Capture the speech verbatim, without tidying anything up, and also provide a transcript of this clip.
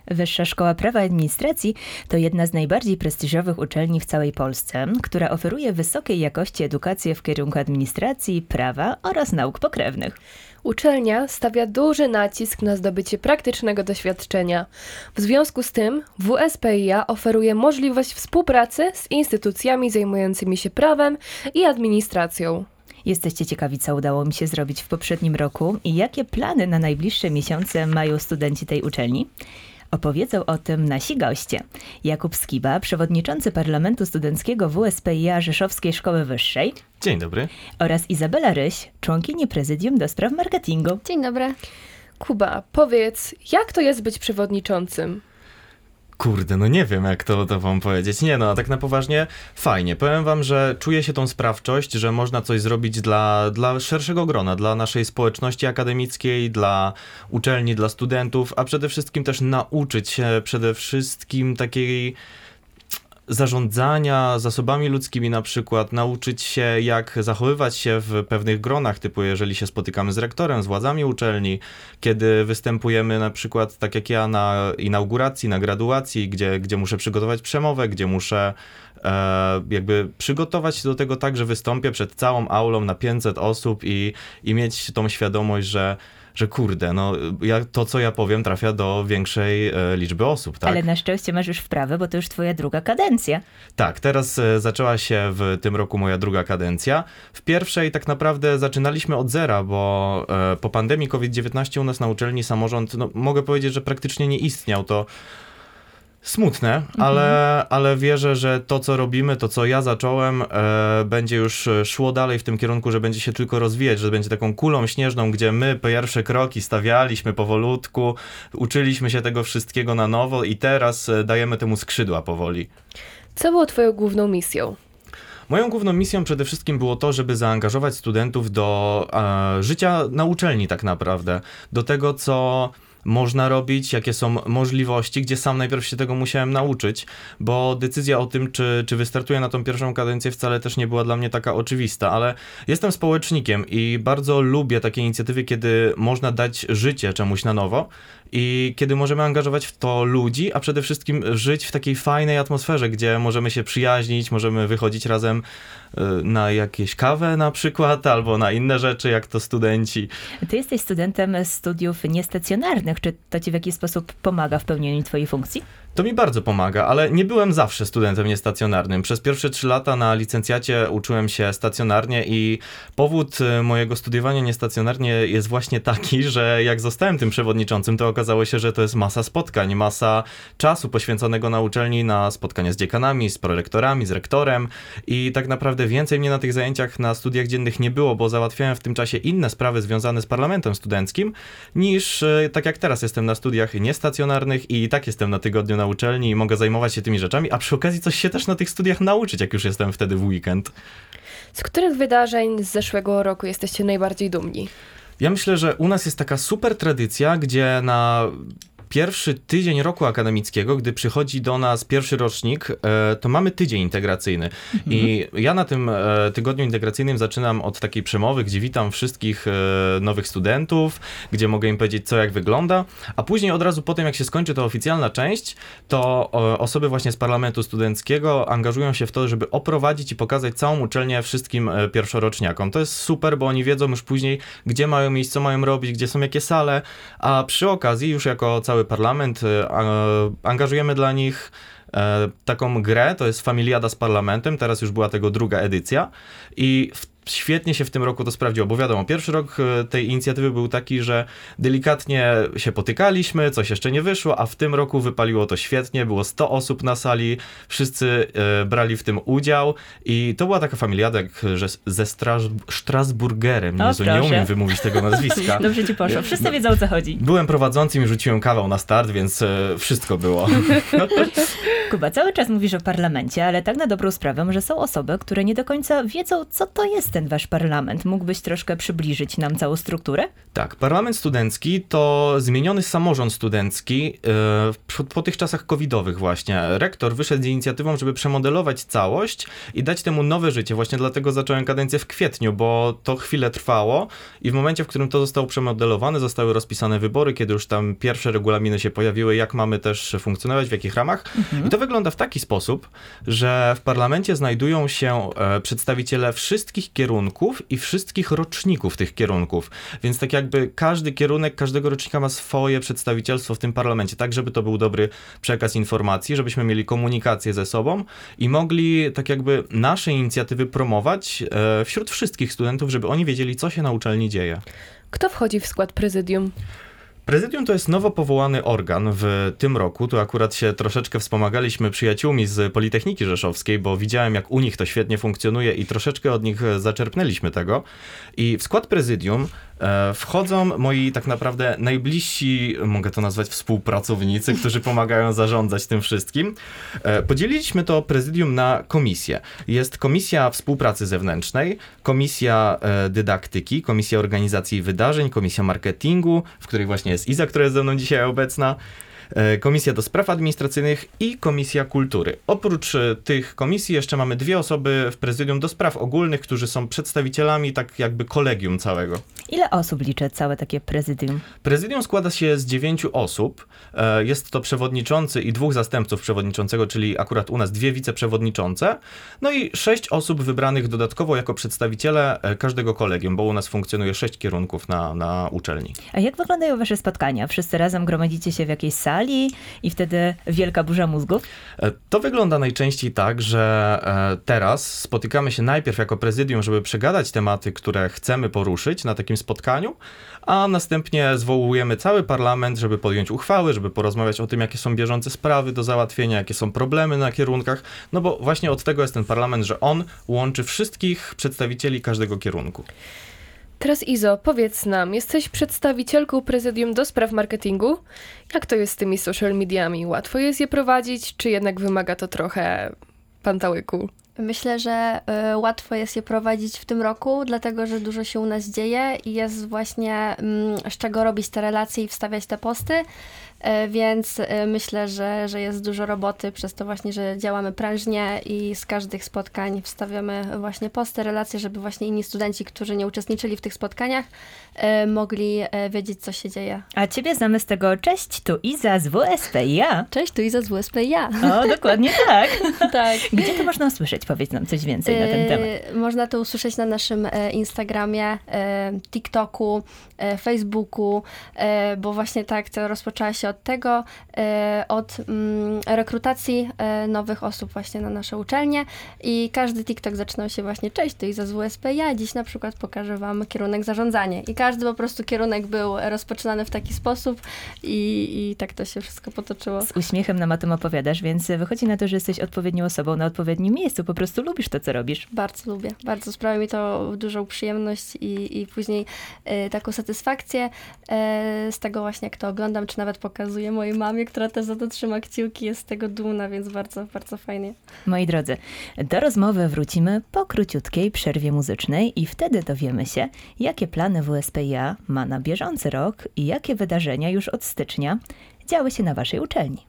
Wyższa Szkoła Prawa i Administracji to jedna z najbardziej prestiżowych uczelni w całej Polsce, która oferuje wysokiej jakości edukację w kierunku administracji, prawa oraz nauk pokrewnych. Uczelnia stawia duży nacisk na zdobycie praktycznego doświadczenia. W związku z tym W S P I A oferuje możliwość współpracy z instytucjami zajmującymi się prawem i administracją. Jesteście ciekawi, co udało mi się zrobić w poprzednim roku i jakie plany na najbliższe miesiące mają studenci tej uczelni? Opowiedzą o tym nasi goście. Jakub Skiba, przewodniczący Parlamentu Studenckiego W S P I A Rzeszowskiej Szkoły Wyższej. Dzień dobry. Oraz Izabela Ryś, członkini Prezydium do Spraw Marketingu. Dzień dobry. Kuba, powiedz, jak to jest być przewodniczącym? Kurde, no nie wiem, jak to, to wam powiedzieć. Nie no, a tak na poważnie fajnie. Powiem wam, że czuję się tą sprawczość, że można coś zrobić dla, dla szerszego grona, dla naszej społeczności akademickiej, dla uczelni, dla studentów, a przede wszystkim też nauczyć się przede wszystkim takiej zarządzania zasobami ludzkimi na przykład, nauczyć się jak zachowywać się w pewnych gronach, typu jeżeli się spotykamy z rektorem, z władzami uczelni, kiedy występujemy na przykład, tak jak ja, na inauguracji, na graduacji, gdzie, gdzie muszę przygotować przemowę, gdzie muszę e, jakby przygotować się do tego tak, że wystąpię przed całą aulą na pięćset osób i, i mieć tą świadomość, że że kurde, no ja, to co ja powiem trafia do większej e, liczby osób, tak? Ale na szczęście masz już wprawę, bo to już twoja druga kadencja. Tak, teraz e, zaczęła się w tym roku moja druga kadencja. W pierwszej tak naprawdę zaczynaliśmy od zera, bo e, po pandemii COVID dziewiętnaście u nas na uczelni samorząd, no mogę powiedzieć, że praktycznie nie istniał. To smutne, mhm. ale, ale wierzę, że to, co robimy, to, co ja zacząłem, e, będzie już szło dalej w tym kierunku, że będzie się tylko rozwijać, że będzie taką kulą śnieżną, gdzie my pierwsze kroki stawialiśmy powolutku, uczyliśmy się tego wszystkiego na nowo i teraz dajemy temu skrzydła powoli. Co było twoją główną misją? Moją główną misją przede wszystkim było to, żeby zaangażować studentów do e, życia na uczelni tak naprawdę, do tego, co można robić, jakie są możliwości, gdzie sam najpierw się tego musiałem nauczyć, bo decyzja o tym, czy, czy wystartuję na tą pierwszą kadencję, wcale też nie była dla mnie taka oczywista, ale jestem społecznikiem i bardzo lubię takie inicjatywy, kiedy można dać życie czemuś na nowo i kiedy możemy angażować w to ludzi, a przede wszystkim żyć w takiej fajnej atmosferze, gdzie możemy się przyjaźnić, możemy wychodzić razem na jakieś kawę na przykład, albo na inne rzeczy, jak to studenci. Ty jesteś studentem studiów niestacjonarnych. Czy to ci w jakiś sposób pomaga w pełnieniu twojej funkcji? To mi bardzo pomaga, ale nie byłem zawsze studentem niestacjonarnym. Przez pierwsze trzy lata na licencjacie uczyłem się stacjonarnie i powód mojego studiowania niestacjonarnie jest właśnie taki, że jak zostałem tym przewodniczącym, to okazało się, że to jest masa spotkań, masa czasu poświęconego na uczelni, na spotkania z dziekanami, z prorektorami, z rektorem i tak naprawdę więcej mnie na tych zajęciach na studiach dziennych nie było, bo załatwiałem w tym czasie inne sprawy związane z parlamentem studenckim, niż tak jak teraz jestem na studiach niestacjonarnych i tak jestem na tygodniu na uczelni i mogę zajmować się tymi rzeczami, a przy okazji coś się też na tych studiach nauczyć, jak już jestem wtedy w weekend. Z których wydarzeń z zeszłego roku jesteście najbardziej dumni? Ja myślę, że u nas jest taka super tradycja, gdzie na pierwszy tydzień roku akademickiego, gdy przychodzi do nas pierwszy rocznik, to mamy tydzień integracyjny. Mhm. I ja na tym tygodniu integracyjnym zaczynam od takiej przemowy, gdzie witam wszystkich nowych studentów, gdzie mogę im powiedzieć, co jak wygląda, a później od razu po tym, jak się skończy ta oficjalna część, to osoby właśnie z Parlamentu Studenckiego angażują się w to, żeby oprowadzić i pokazać całą uczelnię wszystkim pierwszoroczniakom. To jest super, bo oni wiedzą już później, gdzie mają iść, co mają robić, gdzie są jakie sale, a przy okazji już jako cały parlament angażujemy dla nich taką grę, to jest Familiada z Parlamentem, teraz już była tego druga edycja i w świetnie się w tym roku to sprawdziło, bo wiadomo, pierwszy rok tej inicjatywy był taki, że delikatnie się potykaliśmy, coś jeszcze nie wyszło, a w tym roku wypaliło to świetnie, było sto osób na sali, wszyscy e, brali w tym udział i to była taka familiada jak że ze Straż- Strasburgerem, o, Jezu, nie umiem wymówić tego nazwiska. Dobrze ci poszło, wszyscy wiedzą, o co chodzi. Byłem prowadzącym i rzuciłem kawał na start, więc e, wszystko było. Kuba, cały czas mówisz o parlamencie, ale tak na dobrą sprawę, że są osoby, które nie do końca wiedzą, co to jest ten wasz parlament. Mógłbyś troszkę przybliżyć nam całą strukturę? Tak, parlament studencki to zmieniony samorząd studencki yy, po, po tych czasach covidowych właśnie. Rektor wyszedł z inicjatywą, żeby przemodelować całość i dać temu nowe życie. Właśnie dlatego zacząłem kadencję w kwietniu, bo to chwilę trwało i w momencie, w którym to zostało przemodelowane, zostały rozpisane wybory, kiedy już tam pierwsze regulaminy się pojawiły, jak mamy też funkcjonować, w jakich ramach. Mhm. I to wygląda w taki sposób, że w parlamencie znajdują się e, przedstawiciele wszystkich kierunków i wszystkich roczników tych kierunków. Więc tak jakby każdy kierunek, każdego rocznika ma swoje przedstawicielstwo w tym parlamencie, tak żeby to był dobry przekaz informacji, żebyśmy mieli komunikację ze sobą i mogli tak jakby nasze inicjatywy promować e, wśród wszystkich studentów, żeby oni wiedzieli, co się na uczelni dzieje. Kto wchodzi w skład prezydium? Prezydium to jest nowo powołany organ w tym roku. Tu akurat się troszeczkę wspomagaliśmy przyjaciółmi z Politechniki Rzeszowskiej, bo widziałem, jak u nich to świetnie funkcjonuje i troszeczkę od nich zaczerpnęliśmy tego. I w skład prezydium e, wchodzą moi tak naprawdę najbliżsi, mogę to nazwać współpracownicy, którzy pomagają zarządzać tym wszystkim. E, podzieliliśmy to prezydium na komisje. Jest komisja współpracy zewnętrznej, komisja e, dydaktyki, komisja organizacji wydarzeń, komisja marketingu, w której właśnie jest Iza, która jest ze mną dzisiaj obecna, Komisja do Spraw Administracyjnych i Komisja Kultury. Oprócz tych komisji jeszcze mamy dwie osoby w prezydium do spraw ogólnych, którzy są przedstawicielami tak jakby kolegium całego. Ile osób liczy całe takie prezydium? Prezydium składa się z dziewięciu osób. Jest to przewodniczący i dwóch zastępców przewodniczącego, czyli akurat u nas dwie wiceprzewodniczące. No i sześć osób wybranych dodatkowo jako przedstawiciele każdego kolegium, bo u nas funkcjonuje sześć kierunków na, na uczelni. A jak wyglądają wasze spotkania? Wszyscy razem gromadzicie się w jakiejś sali i wtedy wielka burza mózgów? To wygląda najczęściej tak, że teraz spotykamy się najpierw jako prezydium, żeby przegadać tematy, które chcemy poruszyć na takim spotkaniu, a następnie zwołujemy cały parlament, żeby podjąć uchwały, żeby porozmawiać o tym, jakie są bieżące sprawy do załatwienia, jakie są problemy na kierunkach, no bo właśnie od tego jest ten parlament, że on łączy wszystkich przedstawicieli każdego kierunku. Teraz Izo, powiedz nam, jesteś przedstawicielką prezydium do spraw marketingu. Jak to jest z tymi social mediami? Łatwo jest je prowadzić, czy jednak wymaga to trochę pantałyku? Myślę, że y, łatwo jest je prowadzić w tym roku, dlatego że dużo się u nas dzieje i jest właśnie y, z czego robić te relacje i wstawiać te posty, y, więc y, myślę, że, że jest dużo roboty przez to właśnie, że działamy prężnie i z każdych spotkań wstawiamy właśnie posty, relacje, żeby właśnie inni studenci, którzy nie uczestniczyli w tych spotkaniach, y, mogli y, wiedzieć, co się dzieje. A ciebie znamy z tego cześć, tu Iza z W S P I A. Cześć, tu Iza z W S P I A. O, dokładnie tak. Tak. Gdzie to można usłyszeć? Powiedz nam coś więcej na ten temat. Można to usłyszeć na naszym Instagramie, TikToku, Facebooku, bo właśnie tak to rozpoczęła się od tego, od rekrutacji nowych osób właśnie na nasze uczelnie i każdy TikTok zaczynał się właśnie cześć, to Iza z W S P I A, dziś na przykład pokażę wam kierunek zarządzanie i każdy po prostu kierunek był rozpoczynany w taki sposób i, i tak to się wszystko potoczyło. Z uśmiechem nam o tym opowiadasz, więc wychodzi na to, że jesteś odpowiednią osobą na odpowiednim miejscu, po prostu lubisz to, co robisz. Bardzo lubię. Bardzo sprawia mi to dużą przyjemność i, i później y, taką satysfakcję y, z tego właśnie, jak to oglądam, czy nawet pokazuję mojej mamie, która też za to trzyma kciuki, jest z tego dumna, więc bardzo, bardzo fajnie. Moi drodzy, do rozmowy wrócimy po króciutkiej przerwie muzycznej i wtedy dowiemy się, jakie plany W S P I A ma na bieżący rok i jakie wydarzenia już od stycznia działy się na waszej uczelni.